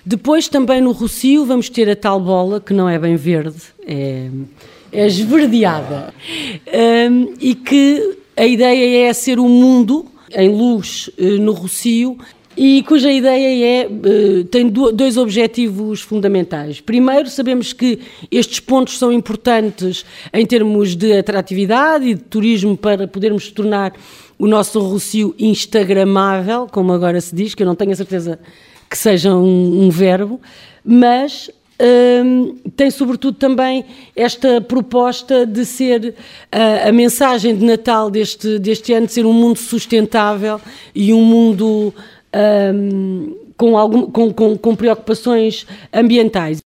Depois também no Rossio vamos ter a tal bola, que não é bem verde, é esverdeada, e que a ideia é ser o mundo em luz no Rossio, e cuja ideia tem dois objetivos fundamentais. Primeiro, sabemos que estes pontos são importantes em termos de atratividade e de turismo para podermos tornar o nosso Rossio instagramável, como agora se diz, que eu não tenho a certeza que seja um verbo, mas tem sobretudo também esta proposta de ser a mensagem de Natal deste ano, de ser um mundo sustentável e um mundo com preocupações ambientais.